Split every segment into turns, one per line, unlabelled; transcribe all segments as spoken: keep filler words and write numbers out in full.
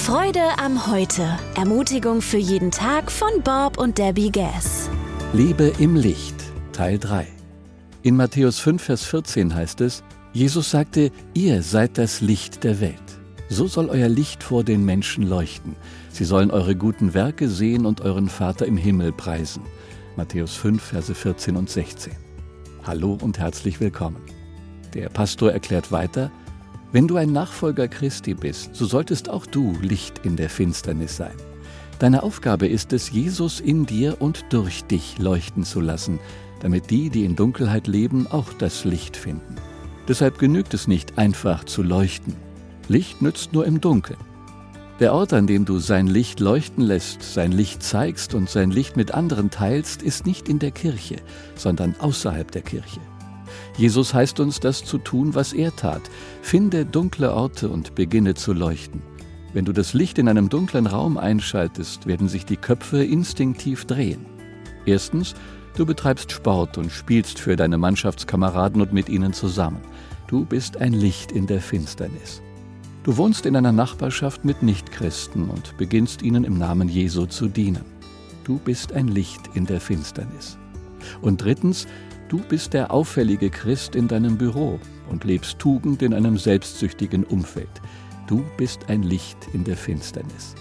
Freude am Heute. Ermutigung für jeden Tag von Bob und Debbie Gass.
Lebe im Licht, Teil drei. In Matthäus fünf, Vers vierzehn heißt es, Jesus sagte, ihr seid das Licht der Welt. So soll euer Licht vor den Menschen leuchten. Sie sollen eure guten Werke sehen und euren Vater im Himmel preisen. Matthäus fünf, Verse vierzehn und sechzehn. Hallo und herzlich willkommen. Der Pastor erklärt weiter, wenn du ein Nachfolger Christi bist, so solltest auch du Licht in der Finsternis sein. Deine Aufgabe ist es, Jesus in dir und durch dich leuchten zu lassen, damit die, die in Dunkelheit leben, auch das Licht finden. Deshalb genügt es nicht, einfach zu leuchten. Licht nützt nur im Dunkeln. Der Ort, an dem du sein Licht leuchten lässt, sein Licht zeigst und sein Licht mit anderen teilst, ist nicht in der Kirche, sondern außerhalb der Kirche. Jesus heißt uns, das zu tun, was er tat. Finde dunkle Orte und beginne zu leuchten. Wenn du das Licht in einem dunklen Raum einschaltest, werden sich die Köpfe instinktiv drehen. Erstens, du betreibst Sport und spielst für deine Mannschaftskameraden und mit ihnen zusammen. Du bist ein Licht in der Finsternis. Du wohnst in einer Nachbarschaft mit Nichtchristen und beginnst ihnen im Namen Jesu zu dienen. Du bist ein Licht in der Finsternis. Und drittens, du bist der auffällige Christ in deinem Büro und lebst Tugend in einem selbstsüchtigen Umfeld. Du bist ein Licht in der Finsternis.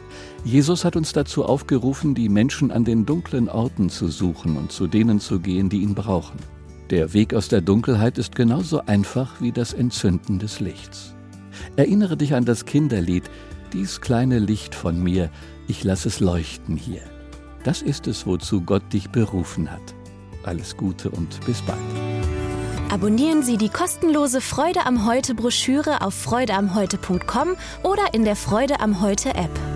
Jesus hat uns dazu aufgerufen, die Menschen an den dunklen Orten zu suchen und zu denen zu gehen, die ihn brauchen. Der Weg aus der Dunkelheit ist genauso einfach wie das Entzünden des Lichts. Erinnere dich an das Kinderlied, dies kleine Licht von mir, ich lass es leuchten hier. Das ist es, wozu Gott dich berufen hat. Alles Gute und bis bald.
Abonnieren Sie die kostenlose Freude am Heute Broschüre auf freude am heute punkt com oder in der Freude am Heute App.